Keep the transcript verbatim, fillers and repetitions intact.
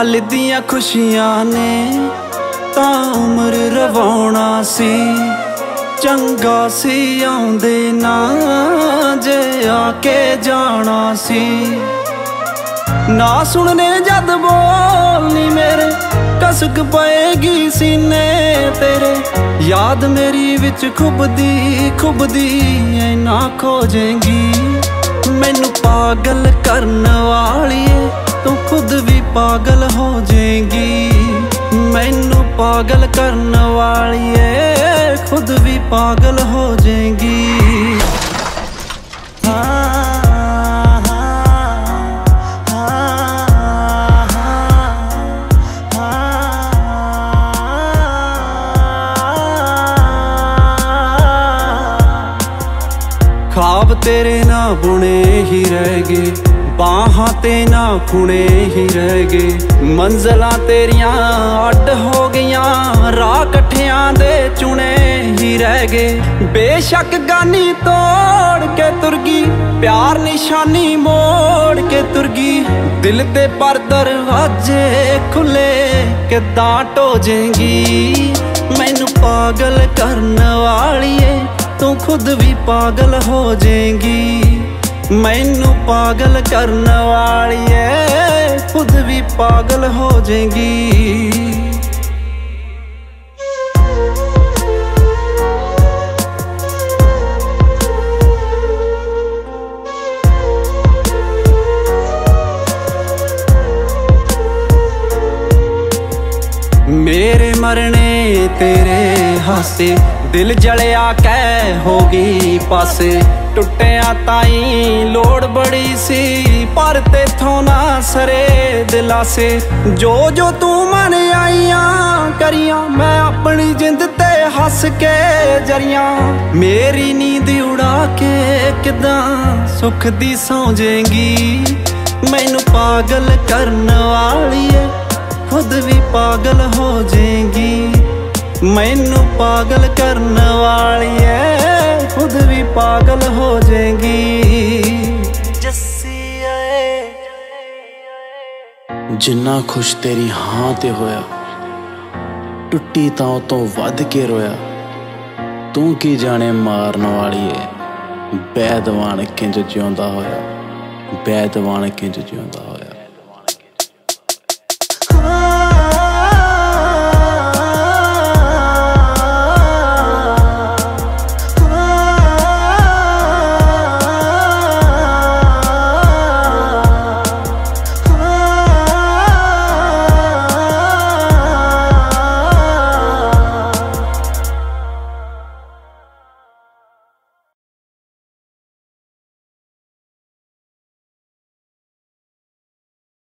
पल दियां खुशियां ने तां उम्र रवाउणा सी। चंगा सी आउंदे ना जे आके जाना सी। ना सुनने जद बोलनी मेरे कसक पएगी सीने तेरे। याद मेरी विच खुबदी खुबदी ना खोजेंगी। मैनू पागल करन वालिए तू खुद भी पागल हो जाएगी। मैनू पागल करन वालिए खुद भी पागल हो जाएगी। ख्वाब तेरे ना बुने ही रह गए, बाहां ते ना खुणे ही रह गए। मंजिलां तेरियां अड हो गईयां, राह कट्ठियां दे चुने ही रह गए। बेशक गानी तोड़ के तुरगी, प्यार निशानी मोड़ के तुरगी। दिल ते पर दरवाजे खुले किदां टो जाएंगी। मैनू पागल करन वालिए तू खुद भी पागल हो जाएगी। मैनू पागल करन वालिए खुद भी पागल हो जाएगी। मेरे मरने तेरे हासे दिल जलिया कै हो गई पासे। टुटिया ताई लोड़ बड़ी सी पर तेथों ना सरे दिलासे। जो जो तू मन आईया करिया मैं अपनी जिंद ते हस के जरिया। मेरी नींद उड़ा के किदां सुख दी सौ जाएगी। मैनू पागल करन वालिए खुद भी पागल हो जाएगी। मैनू पागल करन वालिए खुद भी पागल हो जाएगी। जिन्ना खुश तेरी हाँ ते होया, टुट्टी तां तो वध के रोया। तू की जाने मारन वालिए बैदवान किंज जिउंदा होया, बैदवान किंज जिउंदा होया।